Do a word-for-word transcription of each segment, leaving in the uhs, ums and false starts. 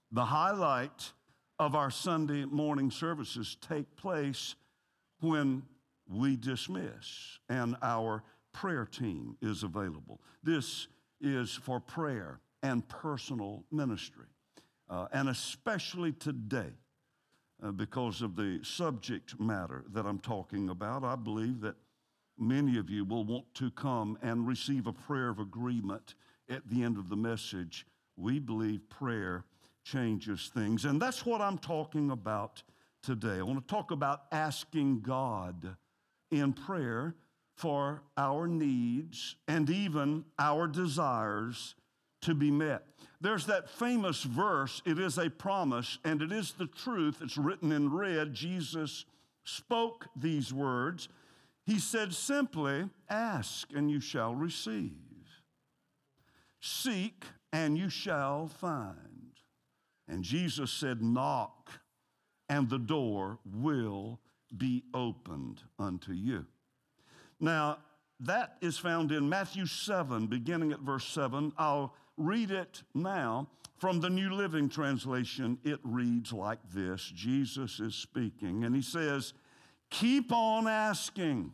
The highlight of our Sunday morning services take place when we dismiss and our prayer team is available. This is for prayer and personal ministry, uh, and especially today, uh, because of the subject matter that I'm talking about, I believe that many of you will want to come and receive a prayer of agreement at the end of the message. We believe prayer changes things, and that's what I'm talking about today. I want to talk about asking God in prayer for our needs and even our desires to be met. There's that famous verse, it is a promise, and it is the truth. It's written in red. Jesus spoke these words. He said simply, ask and you shall receive. Seek and you shall find. And Jesus said, knock and the door will be opened unto you. Now, that is found in Matthew seven, beginning at verse seven. I'll read it now from the New Living Translation. It reads like this. Jesus is speaking, and he says, keep on asking,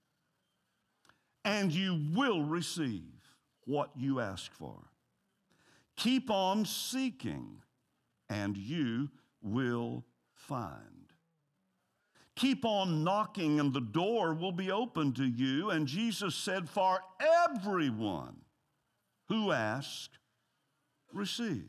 and you will receive what you ask for. Keep on seeking, and you will find. Keep on knocking, and the door will be open to you. And Jesus said, for everyone who asks receives.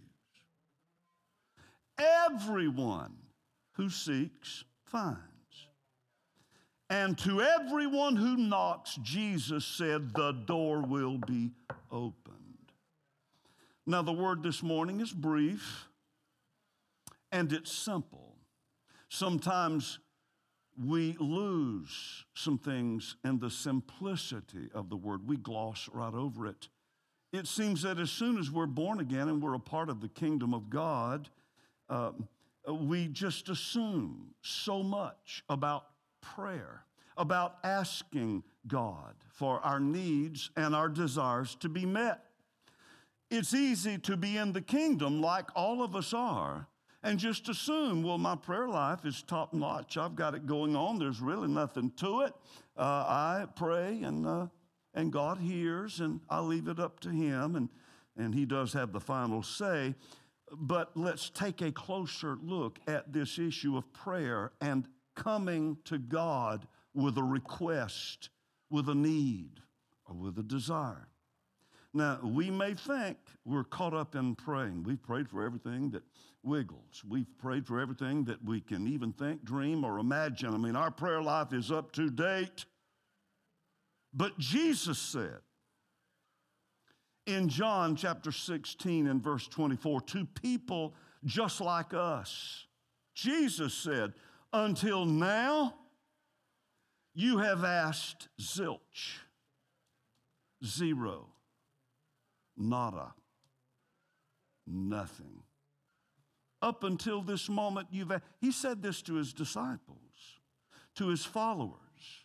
Everyone who seeks finds. And to everyone who knocks, Jesus said, the door will be opened. Now, the word this morning is brief, and it's simple. Sometimes we lose some things in the simplicity of the word. We gloss right over it. It seems that as soon as we're born again and we're a part of the kingdom of God, uh, we just assume so much about prayer, about asking God for our needs and our desires to be met. It's easy to be in the kingdom like all of us are, and just assume, well, my prayer life is top notch. I've got it going on. There's really nothing to it. Uh, I pray and uh, and God hears, and I leave it up to him, and, and he does have the final say. But let's take a closer look at this issue of prayer and coming to God with a request, with a need, or with a desire. Now, we may think we're caught up in praying. We've prayed for everything that wiggles. We've prayed for everything that we can even think, dream, or imagine. I mean, our prayer life is up to date. But Jesus said in John chapter sixteen and verse twenty-four, to people just like us, Jesus said, until now, you have asked zilch, zero. Nada, nothing. Up until this moment, you've, he said this to his disciples, to his followers.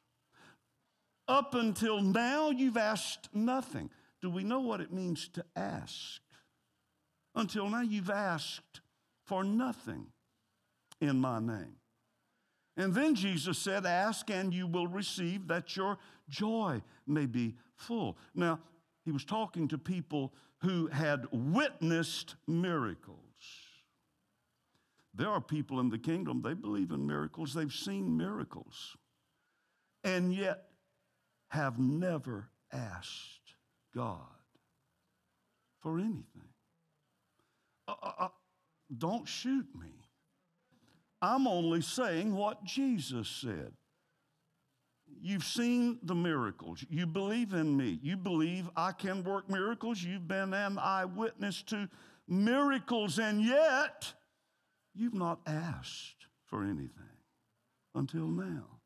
Up until now, you've asked nothing. Do we know what it means to ask? Until now, you've asked for nothing in my name. And then Jesus said, ask and you will receive, that your joy may be full. Now, he was talking to people who had witnessed miracles. There are people in the kingdom, they believe in miracles, they've seen miracles, and yet have never asked God for anything. Uh, uh, don't shoot me. I'm only saying what Jesus said. You've seen the miracles. You believe in me. You believe I can work miracles. You've been an eyewitness to miracles, and yet you've not asked for anything until now.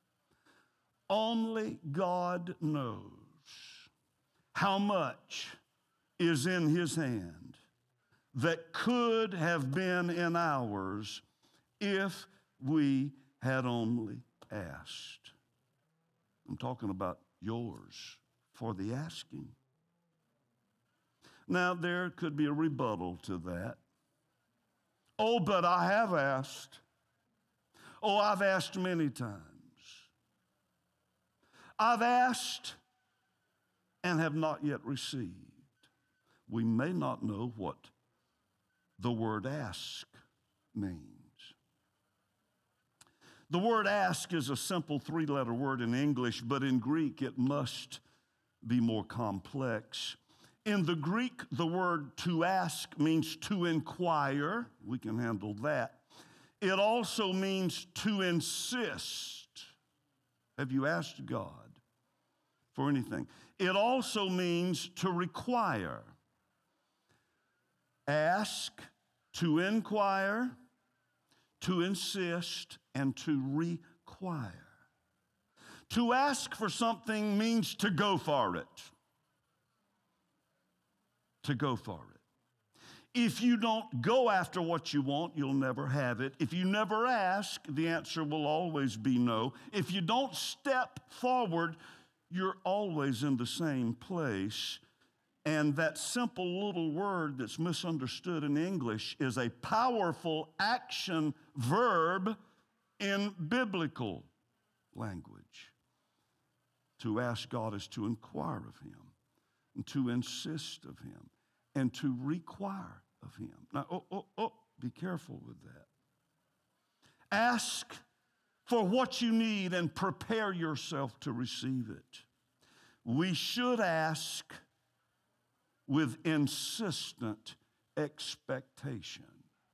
Only God knows how much is in his hand that could have been in ours if we had only asked. I'm talking about yours for the asking. Now, there could be a rebuttal to that. Oh, but I have asked. Oh, I've asked many times. I've asked and have not yet received. We may not know what the word ask means. The word ask is a simple three-letter word in English, but in Greek it must be more complex. In the Greek, the word to ask means to inquire. We can handle that. It also means to insist. Have you asked God for anything? It also means to require. Ask, to inquire, to insist, and to require. To ask for something means to go for it. To go for it. If you don't go after what you want, you'll never have it. If you never ask, the answer will always be no. If you don't step forward, you're always in the same place. And that simple little word that's misunderstood in English is a powerful action verb in biblical language. To ask God is to inquire of Him, and to insist of Him, and to require of Him. Now, oh, oh, oh, be careful with that. Ask for what you need and prepare yourself to receive it. We should ask with insistent expectation.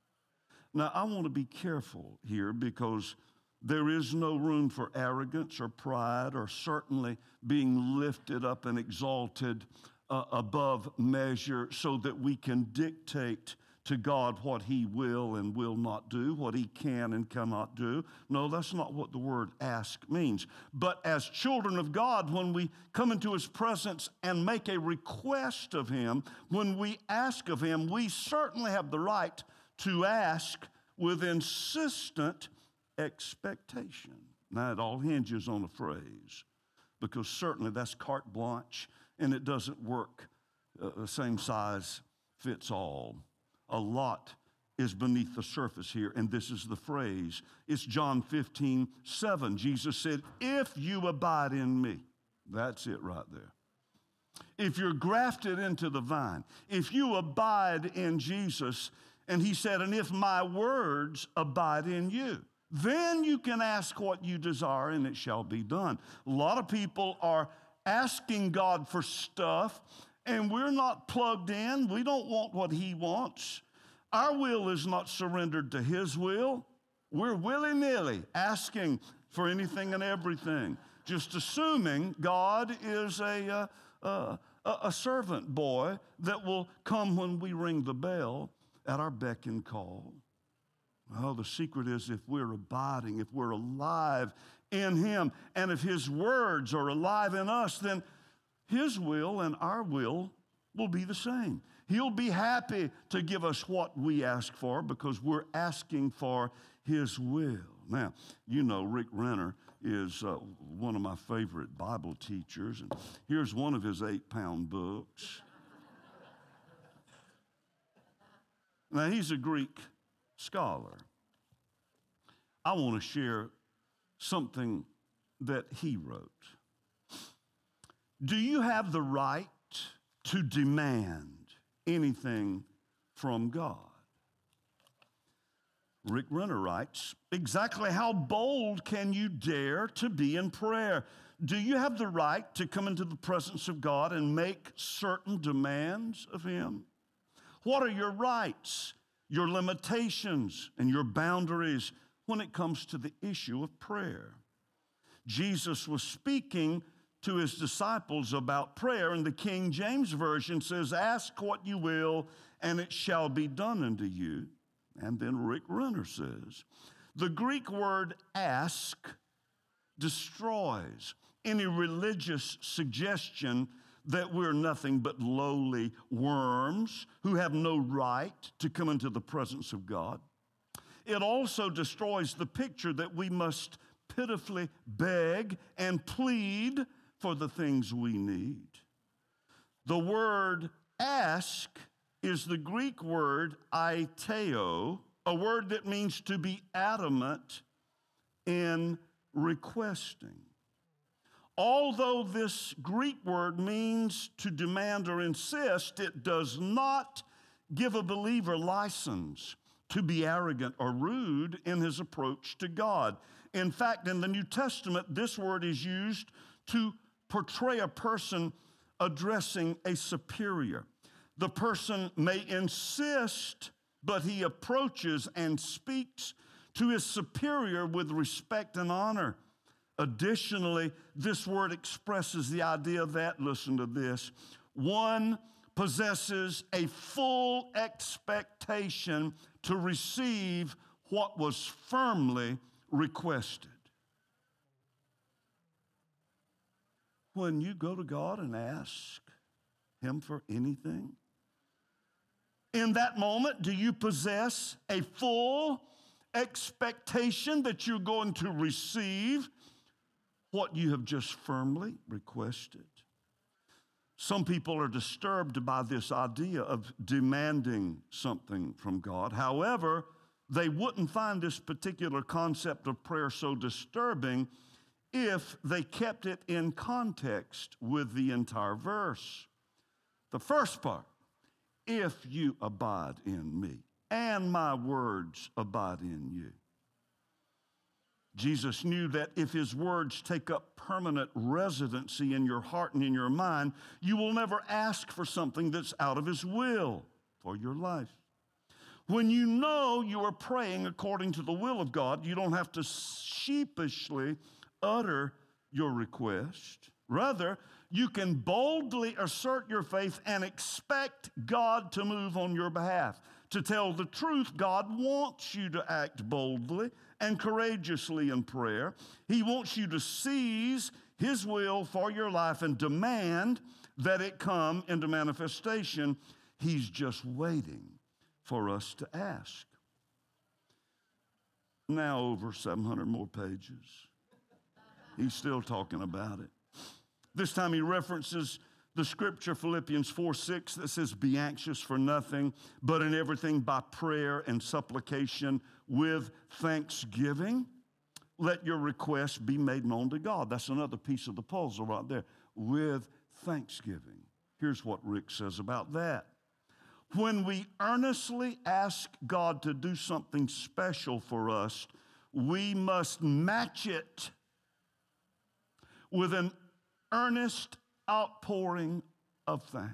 Now, I want to be careful here because there is no room for arrogance or pride or certainly being lifted up and exalted uh, above measure so that we can dictate to God what He will and will not do, what He can and cannot do. No, that's not what the word ask means. But as children of God, when we come into His presence and make a request of Him, when we ask of Him, we certainly have the right to ask with insistent expectation. Now, it all hinges on a phrase, because certainly that's carte blanche, and it doesn't work uh, the same size fits all. A lot is beneath the surface here, and this is the phrase. It's John fifteen, seven. Jesus said, if you abide in me. That's it right there. If you're grafted into the vine, if you abide in Jesus, and He said, and if my words abide in you, then you can ask what you desire, and it shall be done. A lot of people are asking God for stuff, and we're not plugged in. We don't want what He wants. Our will is not surrendered to His will. We're willy-nilly asking for anything and everything, just assuming God is a, uh, uh, a servant boy that will come when we ring the bell at our beck and call. Well, the secret is if we're abiding, if we're alive in Him, and if His words are alive in us, then His will and our will will be the same. He'll be happy to give us what we ask for because we're asking for His will. Now, you know Rick Renner is uh, one of my favorite Bible teachers, and here's one of his eight-pound books. Now, he's a Greek scholar. I want to share something that he wrote. Do you have the right to demand anything from God? Rick Renner writes, exactly how bold can you dare to be in prayer? Do you have the right to come into the presence of God and make certain demands of Him? What are your rights, your limitations, and your boundaries when it comes to the issue of prayer? Jesus was speaking to His disciples about prayer, and the King James Version says, ask what you will, and it shall be done unto you. And then Rick Renner says, the Greek word ask destroys any religious suggestion that we're nothing but lowly worms who have no right to come into the presence of God. It also destroys the picture that we must pitifully beg and plead for the things we need. The word ask is the Greek word aiteo, a word that means to be adamant in requesting. Although this Greek word means to demand or insist, it does not give a believer license to be arrogant or rude in his approach to God. In fact, in the New Testament, this word is used to portray a person addressing a superior. The person may insist, but he approaches and speaks to his superior with respect and honor. Additionally, this word expresses the idea that, listen to this, one possesses a full expectation to receive what was firmly requested. When you go to God and ask Him for anything, in that moment, do you possess a full expectation that you're going to receive what you have just firmly requested? Some people are disturbed by this idea of demanding something from God. However, they wouldn't find this particular concept of prayer so disturbing if they kept it in context with the entire verse. The first part, if you abide in me and my words abide in you. Jesus knew that if his words take up permanent residency in your heart and in your mind, you will never ask for something that's out of his will for your life. When you know you are praying according to the will of God, you don't have to sheepishly utter your request. Rather, you can boldly assert your faith and expect God to move on your behalf. To tell the truth, God wants you to act boldly and courageously in prayer. He wants you to seize his will for your life and demand that it come into manifestation. He's just waiting for us to ask. Now over seven hundred more pages. He's still talking about it. This time he references the scripture, Philippians four six, that says, be anxious for nothing, but in everything by prayer and supplication with thanksgiving, let your requests be made known to God. That's another piece of the puzzle right there, with thanksgiving. Here's what Rick says about that. When we earnestly ask God to do something special for us, we must match it with an earnest outpouring of thanks.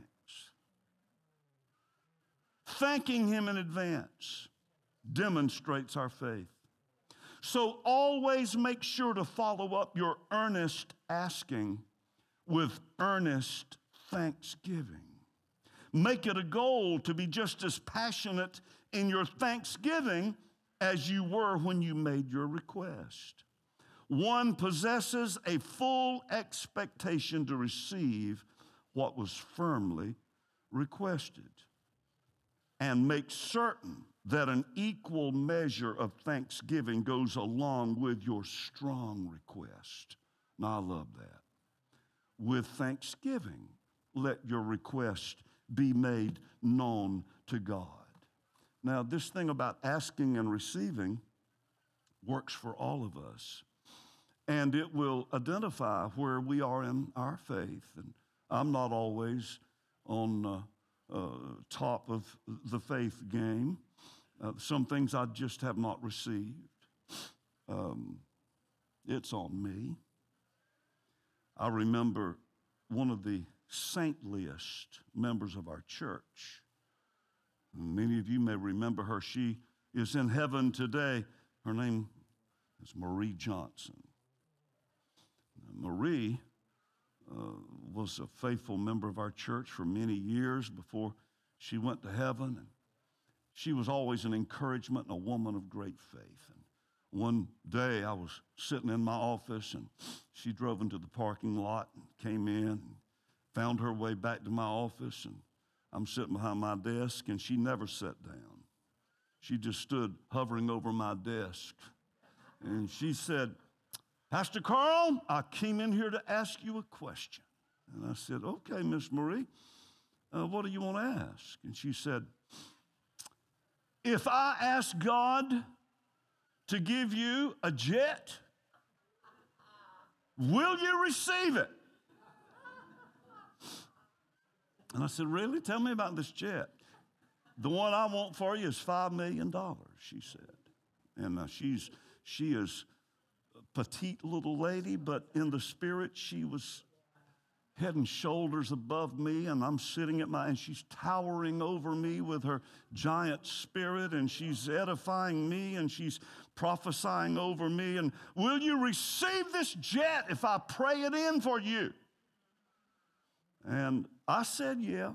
Thanking him in advance demonstrates our faith. So always make sure to follow up your earnest asking with earnest thanksgiving. Make it a goal to be just as passionate in your thanksgiving as you were when you made your request. One possesses a full expectation to receive what was firmly requested, and make certain that an equal measure of thanksgiving goes along with your strong request. Now, I love that. With thanksgiving, let your request be made known to God. Now, this thing about asking and receiving works for all of us. And it will identify where we are in our faith. And I'm not always on uh, uh, top of the faith game. Uh, some things I just have not received. Um, it's on me. I remember one of the saintliest members of our church. Many of you may remember her. She is in heaven today. Her name is Marie Johnson. Marie uh, was a faithful member of our church for many years before she went to heaven. And she was always an encouragement and a woman of great faith. And one day I was sitting in my office, and she drove into the parking lot and came in and found her way back to my office. And I'm sitting behind my desk, and she never sat down. She just stood hovering over my desk. And she said, Pastor Carl, I came in here to ask you a question. And I said, okay, Miss Marie, uh, what do you want to ask? And she said, if I ask God to give you a jet, will you receive it? And I said, really? Tell me about this jet. The one I want for you is five million dollars, she said. And uh, she's she is a petite little lady, but in the spirit, she was head and shoulders above me, and I'm sitting at my, and she's towering over me with her giant spirit, and she's edifying me, and she's prophesying over me. And will you receive this jet if I pray it in for you? And I said, yeah.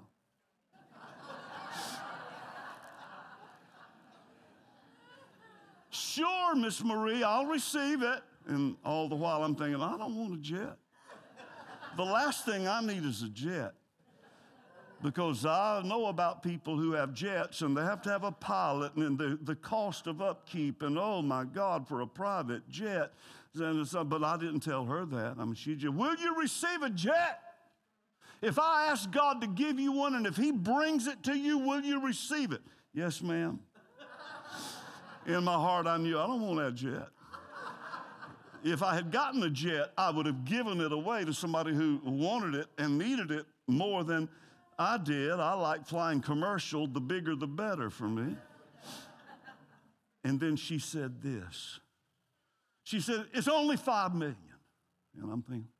Sure, Miss Marie, I'll receive it. And all the while I'm thinking, I don't want a jet. The last thing I need is a jet, because I know about people who have jets and they have to have a pilot, and the, the cost of upkeep, and oh my God, for a private jet. And so, but I didn't tell her that. I mean, she just, will you receive a jet? If I ask God to give you one, and if he brings it to you, will you receive it? Yes, ma'am. In my heart, I knew I don't want that jet. If I had gotten a jet, I would have given it away to somebody who wanted it and needed it more than I did. I like flying commercial. The bigger, the better for me. And then she said this. She said, it's only five million. And I'm thinking,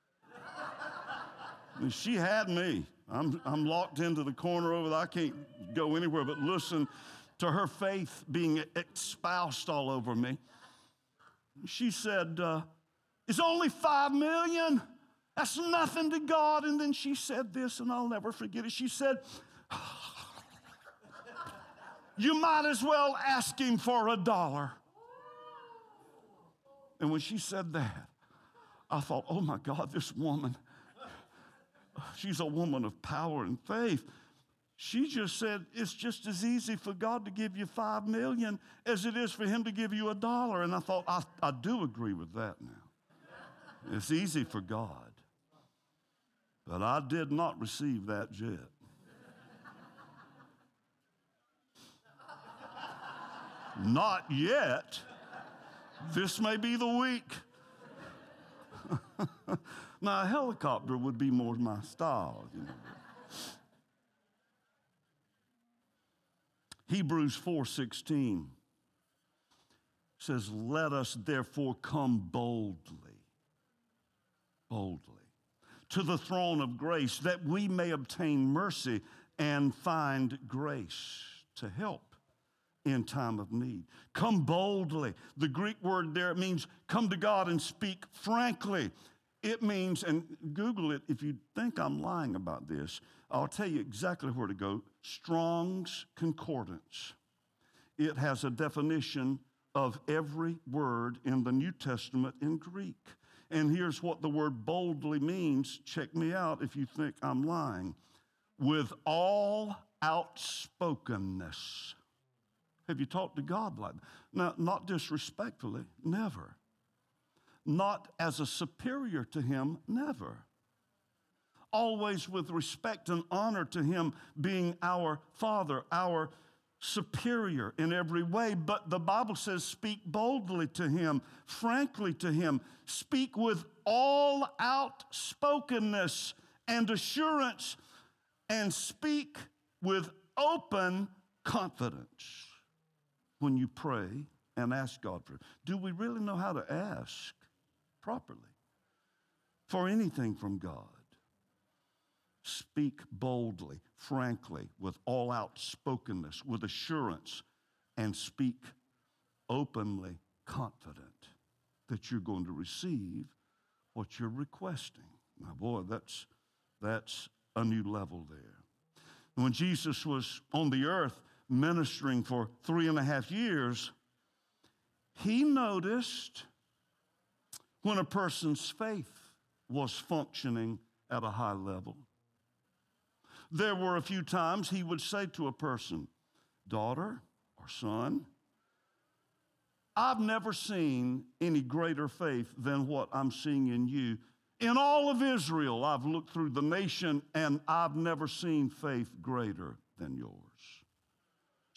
I mean, she had me. I'm, I'm locked into the corner over there. I can't go anywhere but listen to her faith being espoused all over me. She said, uh, it's only five million. That's nothing to God. And then she said this, and I'll never forget it. She said, you might as well ask him for a dollar. And when she said that, I thought, oh my God, this woman, she's a woman of power and faith. She just said, it's just as easy for God to give you five million as it is for him to give you a dollar. And I thought, I, I do agree with that now. It's easy for God. But I did not receive that jet. Not yet. This may be the week. Now, a helicopter would be more my style, you know. Hebrews four sixteen says, let us therefore come boldly, boldly, to the throne of grace, that we may obtain mercy and find grace to help in time of need. Come boldly. The Greek word there, it means come to God and speak frankly. It means, and Google it if you think I'm lying about this, I'll tell you exactly where to go. Strong's Concordance. It has a definition of every word in the New Testament in Greek. And here's what the word boldly means. Check me out if you think I'm lying. With all outspokenness. Have you talked to God like that? Now, not disrespectfully, never. Not as a superior to him, never. Always with respect and honor to him, being our Father, our superior in every way. But the Bible says, speak boldly to him, frankly to him. Speak with all outspokenness and assurance, and speak with open confidence when you pray and ask God for it. Do we really know how to ask properly for anything from God? Speak boldly, frankly, with all outspokenness, with assurance, and speak openly confident that you're going to receive what you're requesting. Now, boy, that's, that's a new level there. When Jesus was on the earth ministering for three and a half years, he noticed when a person's faith was functioning at a high level. There were a few times he would say to a person, daughter or son, I've never seen any greater faith than what I'm seeing in you. In all of Israel, I've looked through the nation, and I've never seen faith greater than yours.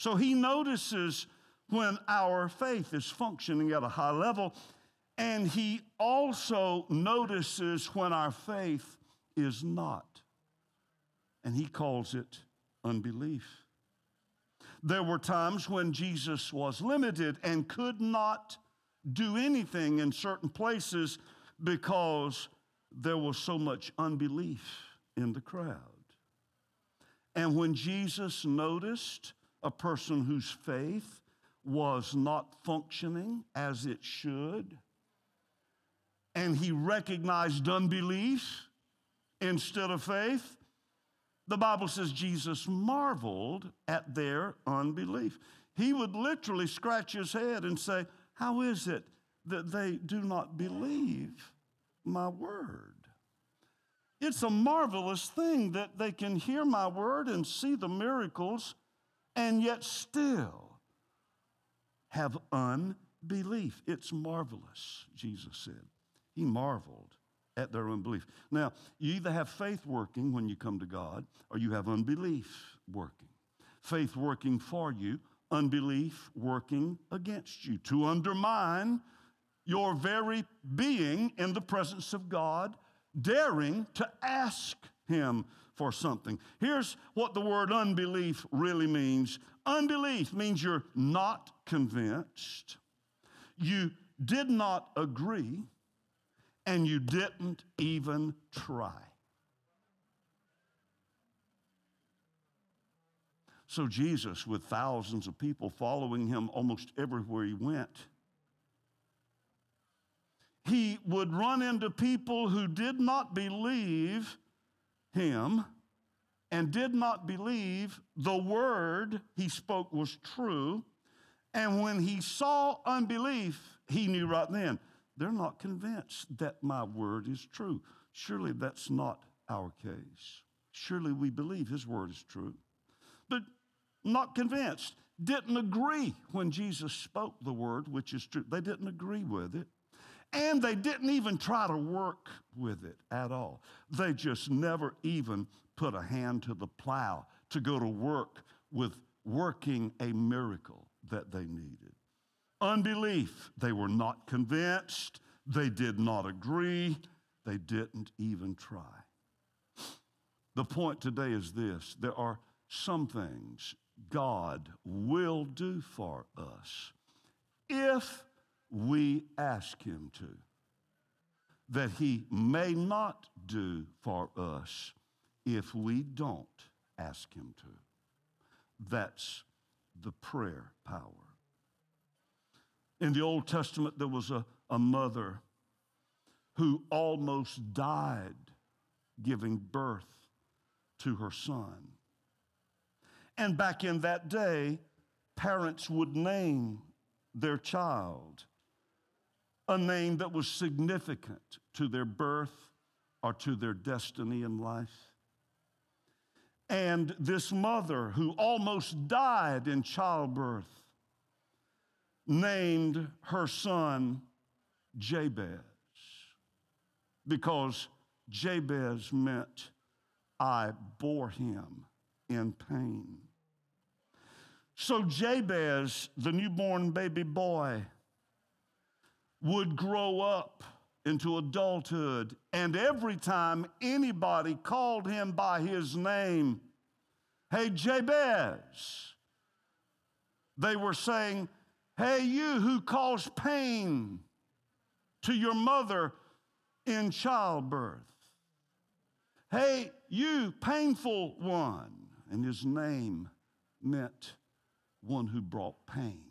So he notices when our faith is functioning at a high level, and he also notices when our faith is not. And he calls it unbelief. There were times when Jesus was limited and could not do anything in certain places because there was so much unbelief in the crowd. And when Jesus noticed a person whose faith was not functioning as it should, and he recognized unbelief instead of faith, the Bible says Jesus marveled at their unbelief. He would literally scratch his head and say, how is it that they do not believe my word? It's a marvelous thing that they can hear my word and see the miracles and yet still have unbelief. It's marvelous, Jesus said. He marveled at their unbelief. Now, you either have faith working when you come to God, or you have unbelief working. Faith working for you, unbelief working against you, to undermine your very being in the presence of God, daring to ask him for something. Here's what the word unbelief really means. Unbelief means you're not convinced, you did not agree, and you didn't even try. So Jesus, with thousands of people following him almost everywhere he went, he would run into people who did not believe him and did not believe the word he spoke was true. And when he saw unbelief, he knew right then, they're not convinced that my word is true. Surely that's not our case. Surely we believe his word is true. But not convinced, didn't agree when Jesus spoke the word, which is true. They didn't agree with it. And they didn't even try to work with it at all. They just never even put a hand to the plow to go to work with working a miracle that they needed. Unbelief, they were not convinced, they did not agree, they didn't even try. The point today is this: there are some things God will do for us if we ask him to, that he may not do for us if we don't ask him to. That's the prayer power. In the Old Testament, there was a, a mother who almost died giving birth to her son. And back in that day, parents would name their child a name that was significant to their birth or to their destiny in life. And this mother, who almost died in childbirth, named her son Jabez, because Jabez meant I bore him in pain. So Jabez, the newborn baby boy, would grow up into adulthood, and every time anybody called him by his name, hey, Jabez, they were saying, hey, you who caused pain to your mother in childbirth. Hey, you painful one. And his name meant one who brought pain.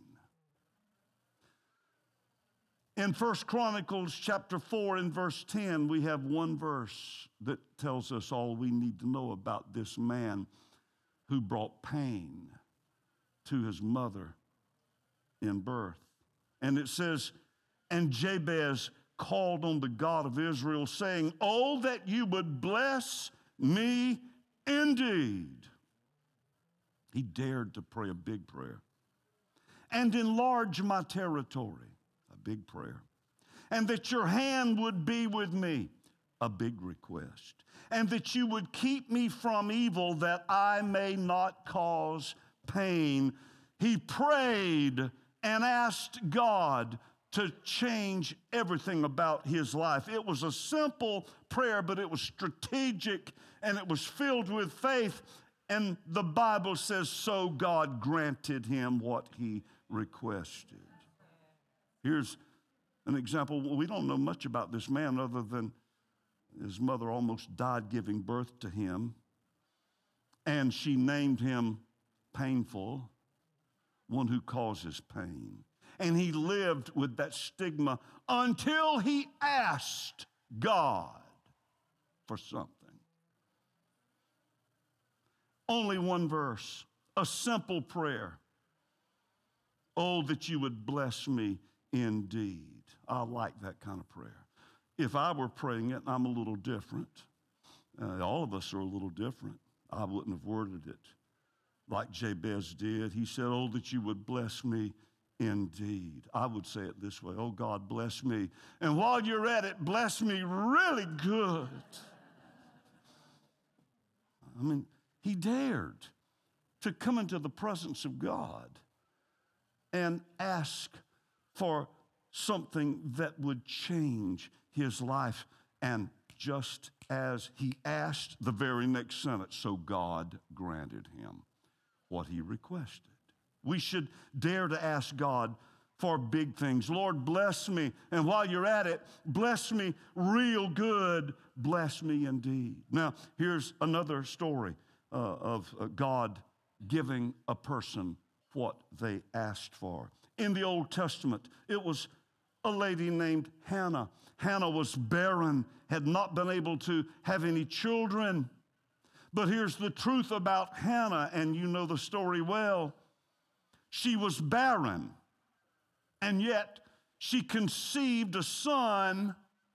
In First Chronicles chapter four and verse ten, we have one verse that tells us all we need to know about this man who brought pain to his mother in birth. And it says, and Jabez called on the God of Israel, saying, oh, that you would bless me indeed. He dared to pray a big prayer. And enlarge my territory, a big prayer. And that your hand would be with me, a big request. And that you would keep me from evil, that I may not cause pain He prayed and asked God to change everything about his life. It was a simple prayer, but it was strategic and it was filled with faith. And the Bible says, so God granted him what he requested. Here's an example. We don't know much about this man other than his mother almost died giving birth to him. And she named him Painful, one who causes pain. And he lived with that stigma until he asked God for something. Only one verse, a simple prayer. Oh, that you would bless me indeed. I like that kind of prayer. If I were praying it, I'm a little different. Uh, all of us are a little different. I wouldn't have worded it like Jabez did. He said, oh, that you would bless me indeed. I would say it this way, oh, God, bless me. And while you're at it, bless me really good. I mean, he dared to come into the presence of God and ask for something that would change his life. And just as he asked, the very next sentence, so God granted him what he requested. We should dare to ask God for big things. Lord, bless me. And while you're at it, bless me real good. Bless me indeed. Now, here's another story uh, of uh, God giving a person what they asked for. In the Old Testament, it was a lady named Hannah. Hannah was barren, had not been able to have any children. But here's the truth about Hannah, and you know the story well. She was barren, and yet she conceived a son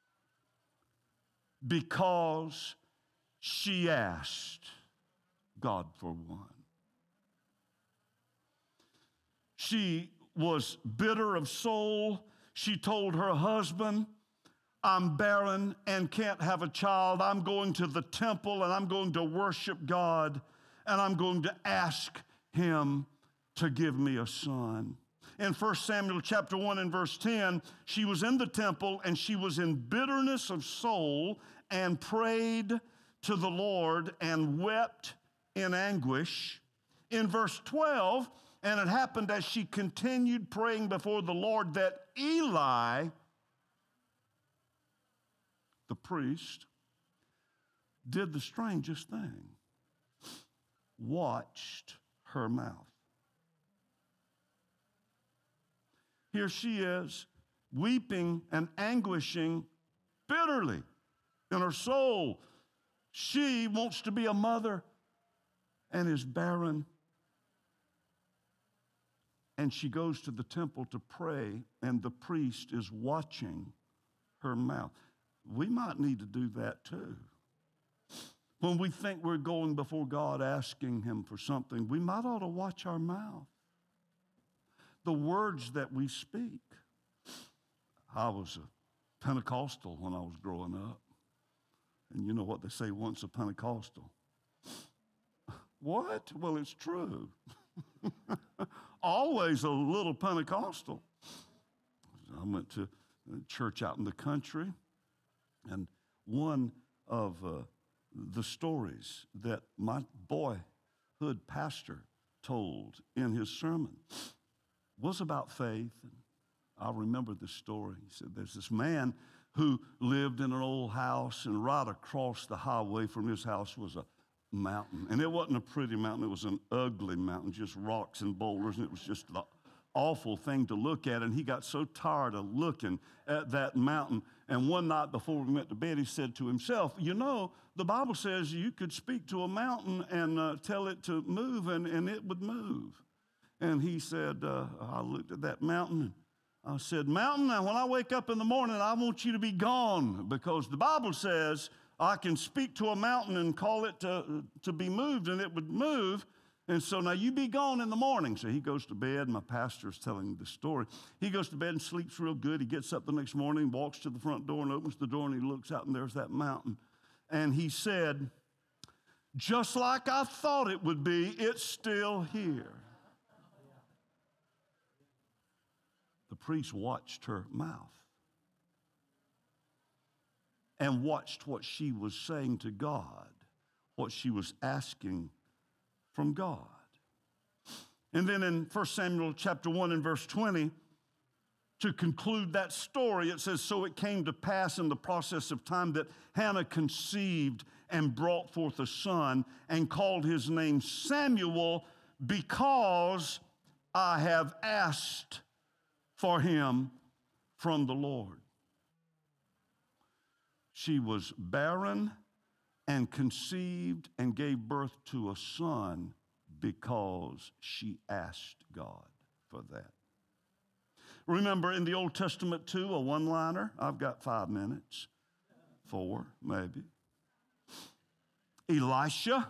because she asked God for one. She was bitter of soul. She told her husband, I'm barren and can't have a child. I'm going to the temple and I'm going to worship God and I'm going to ask him to give me a son. In First Samuel chapter one and verse ten, she was in the temple and she was in bitterness of soul and prayed to the Lord and wept in anguish. In verse twelve, and it happened as she continued praying before the Lord that Eli, the priest, did the strangest thing, watched her mouth. Here she is, weeping and anguishing bitterly in her soul. She wants to be a mother and is barren. And she goes to the temple to pray, and the priest is watching her mouth. We might need to do that too. When we think we're going before God asking him for something, we might ought to watch our mouth. The words that we speak. I was a Pentecostal when I was growing up. And you know what they say, once a Pentecostal. What? Well, it's true. Always a little Pentecostal. I went to a church out in the country, and one of uh, the stories that my boyhood pastor told in his sermon was about faith. And I remember this story. He said there's this man who lived in an old house, and right across the highway from his house was a mountain. And it wasn't a pretty mountain. It was an ugly mountain, just rocks and boulders, and it was just an awful thing to look at. And he got so tired of looking at that mountain. And one night before we went to bed, he said to himself, you know, the Bible says you could speak to a mountain and uh, tell it to move, and, and it would move. And he said, uh, I looked at that mountain, and I said, mountain, now when I wake up in the morning, I want you to be gone, because the Bible says I can speak to a mountain and call it to, to be moved, and it would move. And so now you be gone in the morning. So he goes to bed. My pastor's telling the story. He goes to bed and sleeps real good. He gets up the next morning, walks to the front door and opens the door, and he looks out, and there's that mountain. And he said, just like I thought it would be, it's still here. priest watched her mouth and watched what she was saying to God, what she was asking from God. And then in First Samuel chapter one and verse twenty, to conclude that story, it says, so it came to pass in the process of time that Hannah conceived and brought forth a son and called his name Samuel, because I have asked for him from the Lord. She was barren and conceived and gave birth to a son because she asked God for that. Remember in the Old Testament too, a one-liner? I've got five minutes, four maybe. Elisha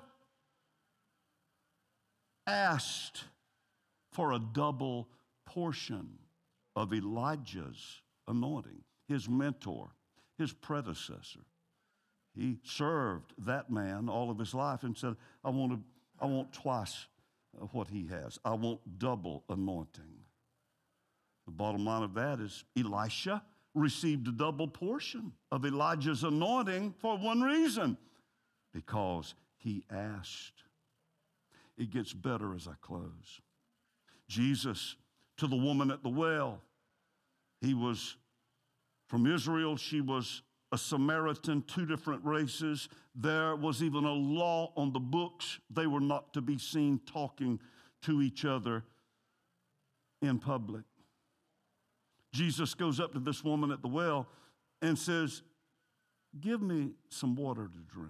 asked for a double portion of Elijah's anointing, his mentor, his predecessor. He served that man all of his life and said, I want, to, I want twice what he has. I want double anointing. The bottom line of that is Elisha received a double portion of Elijah's anointing for one reason, because he asked. It gets better as I close. Jesus, to the woman at the well, he was from Israel, she was a Samaritan, two different races. There was even a law on the books. They were not to be seen talking to each other in public. Jesus goes up to this woman at the well and says, give me some water to drink.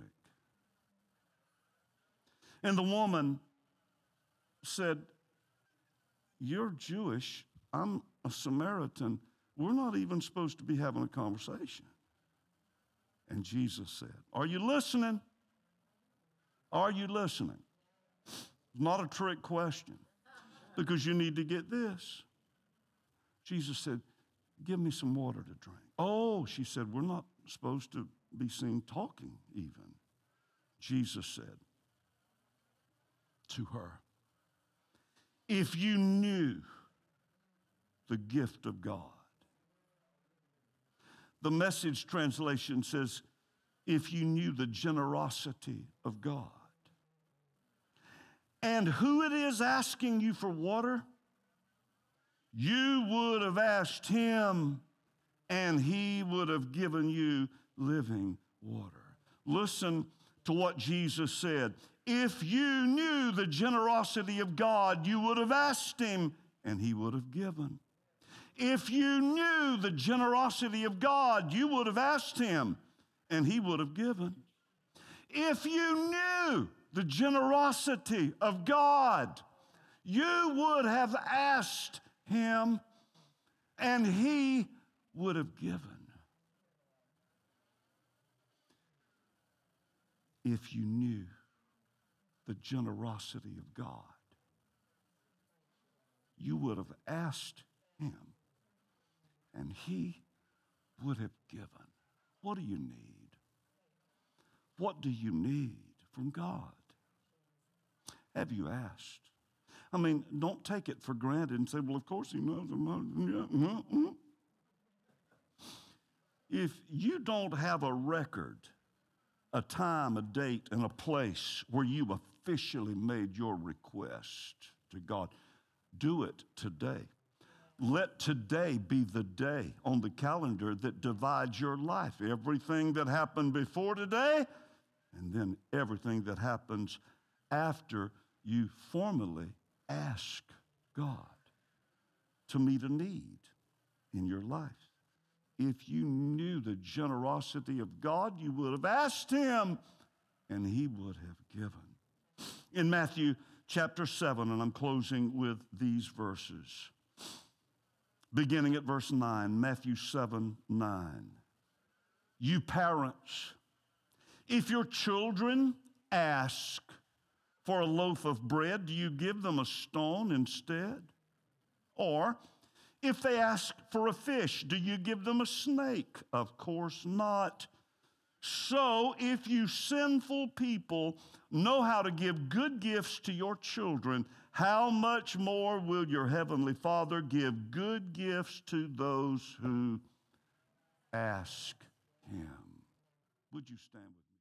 And the woman said, you're Jewish, I'm a Samaritan. We're not even supposed to be having a conversation. And Jesus said, are you listening? Are you listening? It's not a trick question, because you need to get this. Jesus said, give me some water to drink. Oh, she said, we're not supposed to be seen talking even. Jesus said to her, if you knew the gift of God. The Message translation says, if you knew the generosity of God. And who it is asking you for water, you would have asked him, and he would have given you living water. Listen to what Jesus said. If you knew the generosity of God, you would have asked him, and he would have given. If you knew the generosity of God, you would have asked him, and he would have given. If you knew the generosity of God, you would have asked him, and he would have given. If you knew the generosity of God, you would have asked him, and he would have given. What do you need? What do you need from God? Have you asked? I mean, don't take it for granted and say, well, of course he knows. If you don't have a record, a time, a date, and a place where you officially made your request to God, do it today. Let today be the day on the calendar that divides your life. Everything that happened before today, and then everything that happens after you formally ask God to meet a need in your life. If you knew the generosity of God, you would have asked him, and he would have given. In Matthew chapter seven, and I'm closing with these verses, beginning at verse nine, Matthew seven, nine. You parents, if your children ask for a loaf of bread, do you give them a stone instead? Or if they ask for a fish, do you give them a snake? Of course not. So if you sinful people know how to give good gifts to your children, how much more will your heavenly Father give good gifts to those who ask him? Would you stand with me?